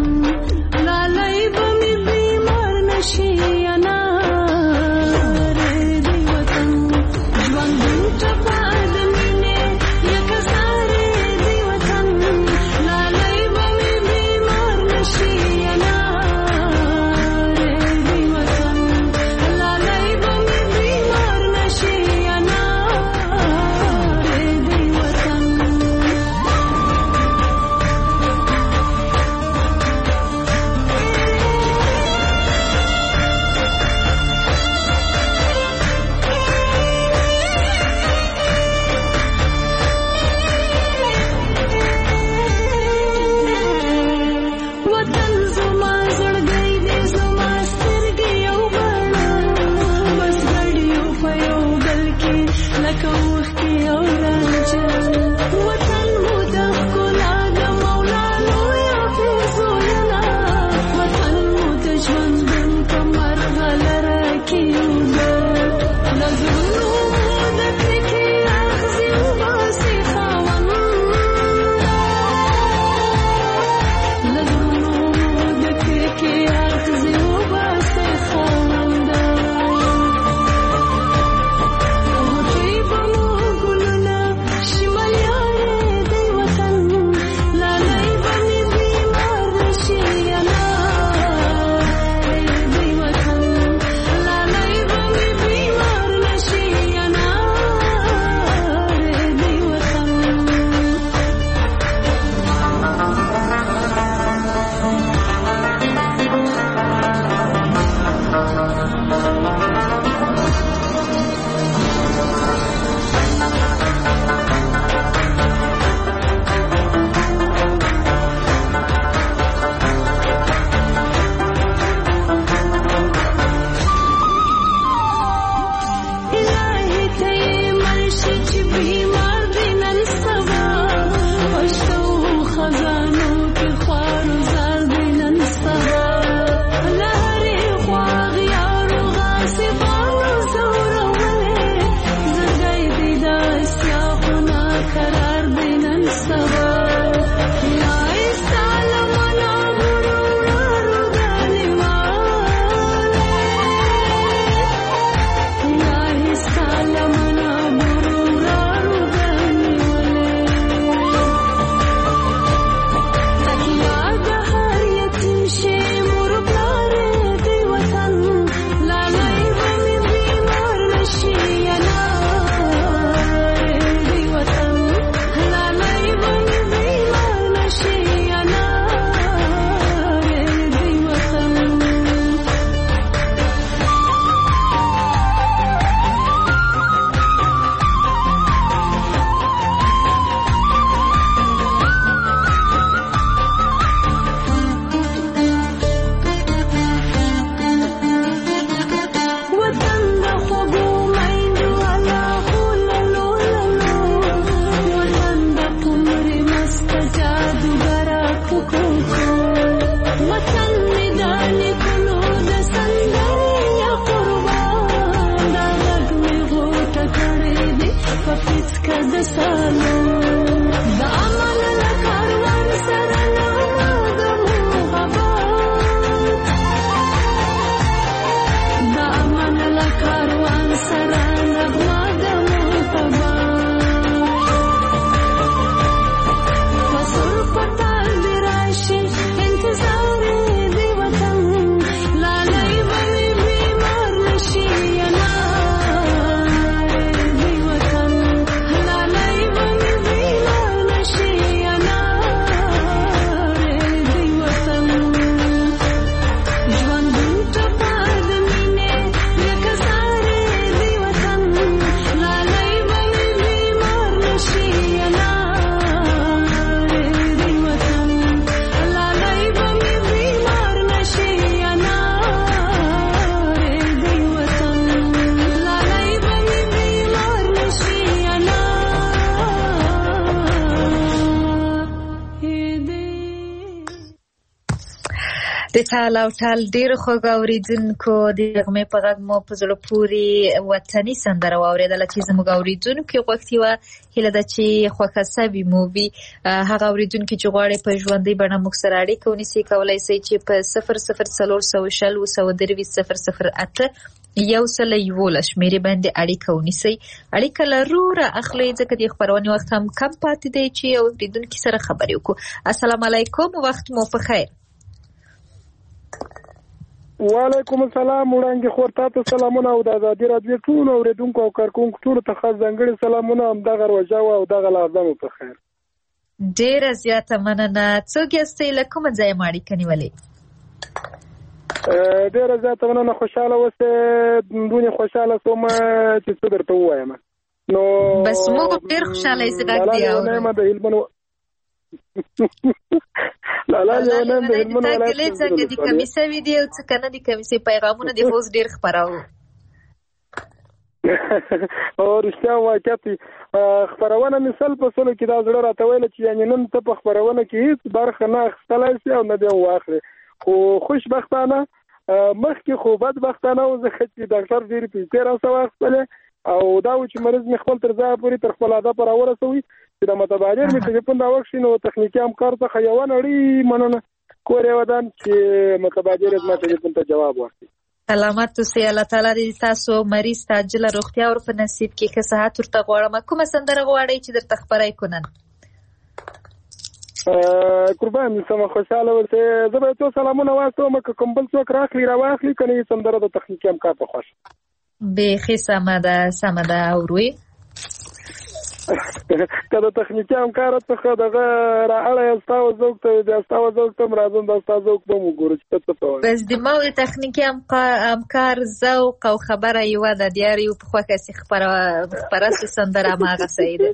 د ټال او ټال ډیر خوږ اوریدونکو د غمې په غږ مو په زړه پورې وطني سندره واورېدله چې زموږ اوریدونکو غوښتي وه هیله ده چې خوښه سوي مو وي. هغه اوریدونکي چې غواړي په ژوندۍ بڼه موږ سره اړیکه ونیسي کولی شئ چې په صفر صفر څلور سوه شل اوه سوه درویشت صفر صفر اته یو سل یولس شمېرې باندې اړیکه ونیسئ. اړیکه لرو را اخلئ ځکه د خپرونې وخت هم کم پاتې دی چې اوریدونکي سره خبرې وکړو. السلام علیکم، وخت مو په خیر. وعلیکم السلام. وړاندې خور تاسو سلامونه او د ازادي راډیو ټول اوریدونکو او کارکونکو ټول ته خاص ځانګړي سلامونه. هم دغه روژه او دغه لازم په خیر. ډیره زیاته مننه. څوک یاستئ، له کومه ځایه مو اړیکه نیولې؟ ډیره زیاته مننه. خوشاله اوسئ. دونې خوشاله سوم چې څه درته ووایم. نو بس موږ ډیر خوشاله یې غږ دی او نه د هلمند لالا یو نن د هلمند ولایت څنګه د کمیسه ویډیو څه کنه د کمیسه پیغامونه د هوز ډیر خبراو او رښتیا واقعیت خبرونه مثال په سلو کې دا زړه راته ویل چې یعنی نن ته په خبرونه کې هیڅ برخه نه اخیستلای شي او نه دی واخلي. خو خوشبختانه مخکې خو بدبختانه او زه چې ډاکټر ډیر پیسې راسو واخلې او دا و چې مریض مې خپل تر ځای پورې تر خپل اده پر اورسوي چې د متبادر مې ټلیفون دا وښی نو تخنیکی همکار څخه یو نړۍ مننه کورې ودان چې متبادر زما ټلیفون ته جواب ورکړي. سلامت اوسئ. الله تعالی دې تاسو مریض ته عاجله روغتیا ور په نصیب کړي. ښه صحت ورته غواړم. کومه سندره غواړئ چې درته خپرای کړم؟ قربان سم خوشاله اوسئ. زه به تاسو سلامونه واستوم که کوم بل څوک راخلي راواخلي کني سندره د تخنیکی همکار په خوښ بیخي سمه ده سمه ده اوروي کله تخنیکی همکار څخه دغه رااله استاو زوک ته د استاو زوک ته راځم د استاو زوک به وګورئ چې څه په بس د مو تخنیکی همکار ذوق او خبره یو د دیاري په خوکه سي خبره خبره سندره ماغه سیده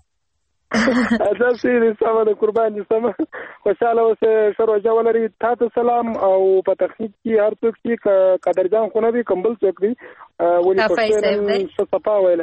اساسي سم د قربان سم خوشاله اوسه شروع ولري. تاسو سلام او په تخنیک کې هر څوک چې قدرجان خونه دي کمبل څوک دي ولې په صفا ویله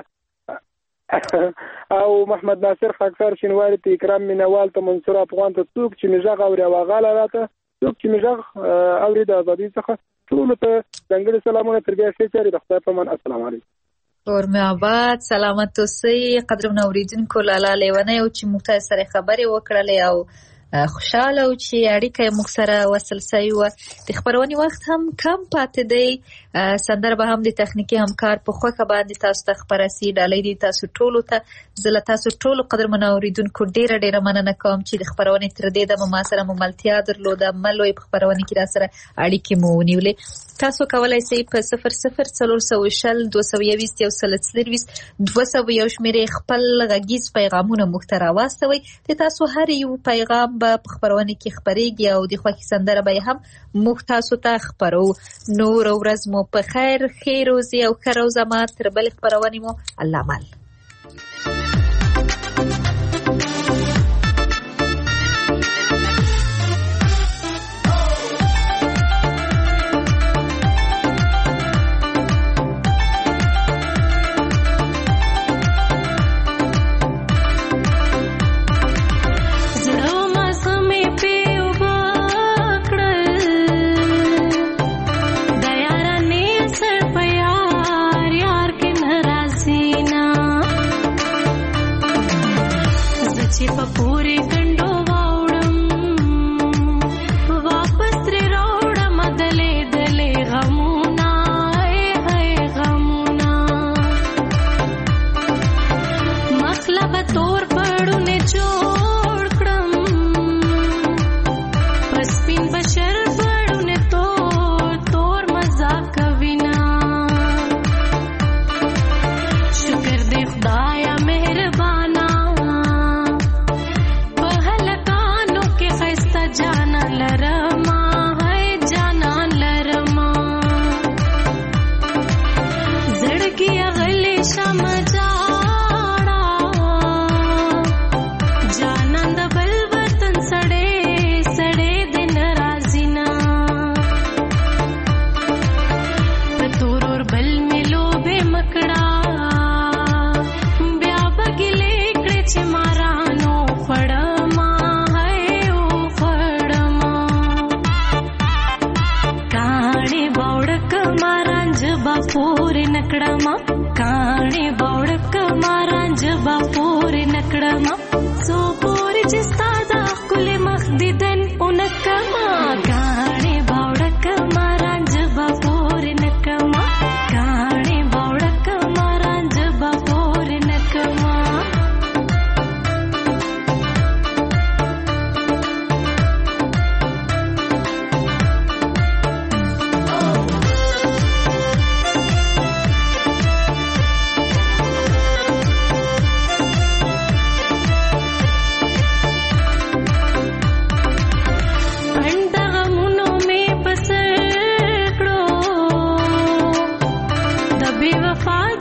او محمد ناصر خاکسار شینواری ته اکرام مینوال ته منصور افغان ته څوک چې مجاغ او واغاله راته څوک چې مجاغ اوري د ازادي څخه ټول ته ځنګړي سلامونه تر بیا شي چې د خدای په امان. السلام علیکم. اور مې آباد. سلامت اوسئ. قدرمن اوریدونکو لاله لیونی او چې موږ سره خبرې وکړلې او خوشاله او چې اړیکه موږ سره وصل شوی و. د خبرونې وخت هم کم پاتې دی. سندره به هم د تخنیکی همکار په خوکه باندې تاسو ته خبرسي ډالۍ دي تاسو ټولو ته. زه تاسو ټولو قدرمن اوریدونکو ډیره ډیره مننه کوم چې د خبرونې تر دې د ما سره مملتیا درلوده. ملوي په خبرونې کې را سره اړیکې مو ونیولې. تاسو کولای شئ په صفر صفر څلور سوه شل دوه سوه یویشت یو سل څلرویشت دوه سوه یو شمېرې خپل غږیز پیغامونه موږ ته راواستوئ. د تاسو هر یو پیغام به په خبرونه کې خبرېږي او د خوښې سندره به هم موږ تاسو ته خبرو. نور ورځ مو په خیر، ښې روزي او ښه روزه ما تر بلې خبرونې مو الله مال.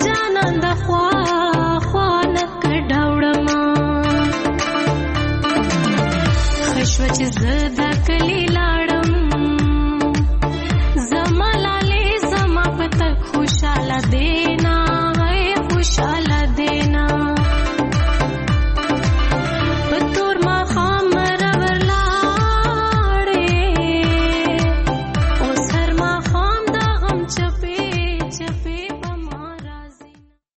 جانان د خوا خوا نه کډاوړم خښ و چې زه